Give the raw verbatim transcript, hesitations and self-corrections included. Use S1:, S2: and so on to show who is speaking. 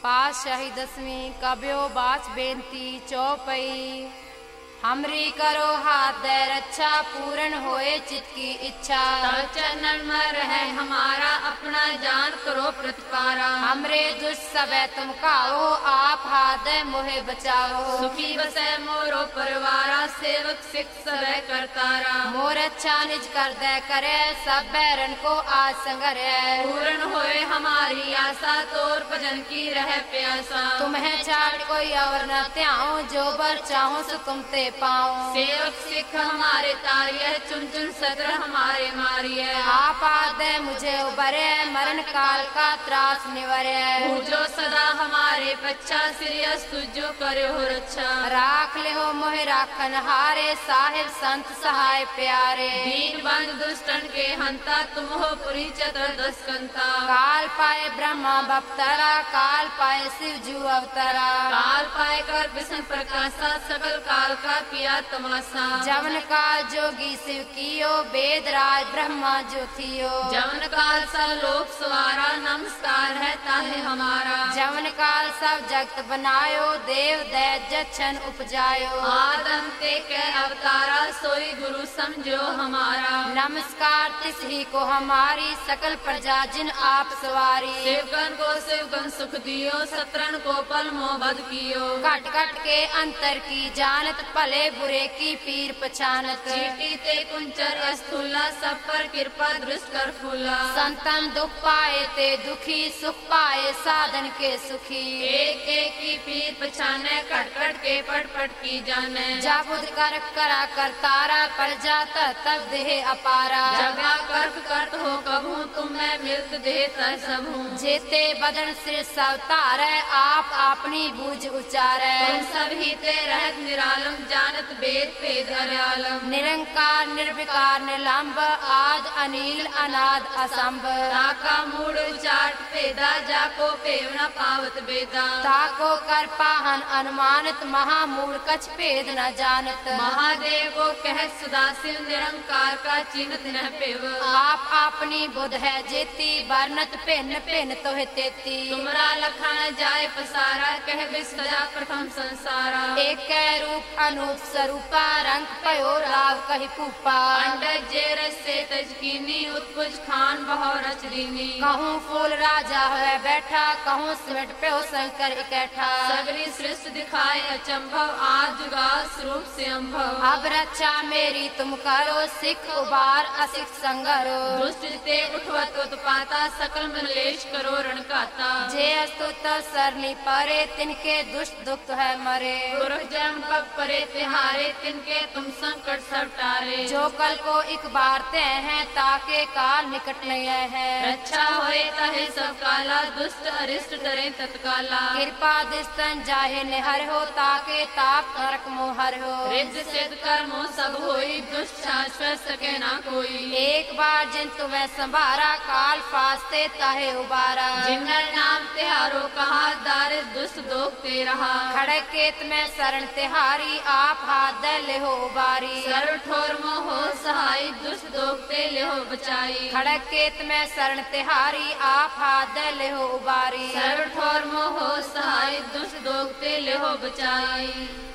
S1: पातशाही दसवीं कब्यो बाच बेनती चौपई। हमरी करो हाथ दे रक्षा पूर्ण होए चित की इच्छा।
S2: चरणन में रहे हमारा अपना जान करो प्रतिपारा।
S1: हमरे दुष्ट सबे तुम खाओ आप हाथ दे मोहे बचाओ।
S2: सुखी बसे मोरो परिवारा सेवक सिख सबे करतारा।
S1: मोर अच्छा निज कर दे करे सब बैरन को आज संगरे।
S2: पूर्ण होए हमारी आशा तोर भजन की रहे प्यासा।
S1: तुम्हें छाड़ कोई और न त्याओ जो बर चाहो सो तुम ते पाओ।
S2: सेवक सिख हमारे तारिये चुन चुन सत्र हमारे मारिये।
S1: आप आदे मुझे उबरे मरण काल का त्रास निवरे।
S2: पूजो सदा हमारे बच्चा सिरियस तुझो करे हो रक्षा।
S1: राख ले हो मोहे राखन हारे साहिब संत सहाय प्यारे।
S2: दीन बंद दुष्टन के हंता तुम हो पुरी चतुर्दश कंता।
S1: काल पाए ब्रह्मा बप्तरा काल पाए शिव जू अवतरा।
S2: काल पाए कर विष्णु प्रकाशा सकल काल का पिया तमाशा।
S1: जवन काल जोगी शिव कियो वेद राज ब्रह्मा जो थियो।
S2: जवन काल सा लोक सवारा नमस्कार है ताहे हमारा।
S1: जवन काल सब जगत बनायो देव दैत्य छन उपजायो।
S2: आदम ते के अवतारा सोई गुरु समझो हमारा।
S1: नमस्कार तिस ही को हमारी सकल प्रजा जिन आप सवारी।
S2: शिवगन को शिवगन सुख दियो सत्रन को पल मोहब्बत कियो।
S1: कट कट के अंतर की जानत भले बुरे की पीर पछानत।
S2: चीटी ते कुंचर स्थूला सब पर कृपा दृष्ट कर फूला।
S1: संतन दुख पाए ते दुखी सुख पाए साधन के सुखी।
S2: एक एक की पीर पछाने कट कट के पट पट की जाने।
S1: जाबुद कर करा कर तारा पर जाता तब देह अपारा।
S2: जगा कर्क करत हो कभू तुम्हें मिलत देता सबू।
S1: जेते बदन सिर सब तारे आप अपनी बूझ उचारे।
S2: तुम सब ही ते रहत निरालम जानत वेद पेद अर्यालम।
S1: निरंकार निर्विकार निलंब आद अनिल अनाद असंभ।
S2: ताका मूड उचाट पेदा जाको पेवना पावत बेदा।
S1: ताको कर पाहन अनुमानित महामूल कछ भेद न जानत।
S2: महादेव को कह सुदासिव निरंकार का चिन्ह न पेव।
S1: आप अपनी बुध है जेती वर्णत भिन्न भिन्न तो है तेती।
S2: तुमरा लखन जाए पसारा कह विसजा प्रथम संसारा।
S1: एक रूप अनूप स्वरूपा रंग पयो लाभ कही पूपा।
S2: अंडज जेरस से तजकीनी उत्पुज खान बहु रचरीनी।
S1: कहूँ फूल राजा है बैठा कहूँ सिमट पे हो शंकर इकट्ठा।
S2: सगरी सृष्टि दिखाए अचंभव आज जुगा स्वरूप से अम्भव।
S1: अब रक्षा मेरी तुम करो सिख उबार असिख संगरो।
S2: दुष्ट ते उठवत उत्पाता सकल मलेश करो रणकाता।
S1: जे अस्तुत सरनी परे तिनके दुष्ट दुख है मरे।
S2: जम पग परे तिहारे तिनके तुम संकट सब टारे।
S1: जो कल को एक बार ते हैं ताके काल निकट नहीं है।
S2: रक्षा होए तहे सब काला दुष्ट अरिष्ट डरे तत्काला।
S1: कृपा दिस्तन जाहे निहर हो ताके ताप नरक मोहर हो।
S2: रिद्ध सिद्ध कर्मो सब होई दुष्ट शाश्वत सके ना कोई।
S1: एक बार जिन तुम्हें संभारा काल फास्ते ताहे उबारा।
S2: जिन्नर नाम तिहारो कहा दारिद दुष्ट दोख ते रहा।
S1: खड़े केत में शरण तिहारी आप हाथ दे ले हो उबारी।
S2: सर्व ठोर मोहो सहाय दुष्ट दोखते ले हो बचाई।
S1: खड़े केत में शरण तिहारी आप हाथ दे ले हो उबारी।
S2: सर्व ठोर मोहो सहाय दुष्ट दोखते ले हो बचाई।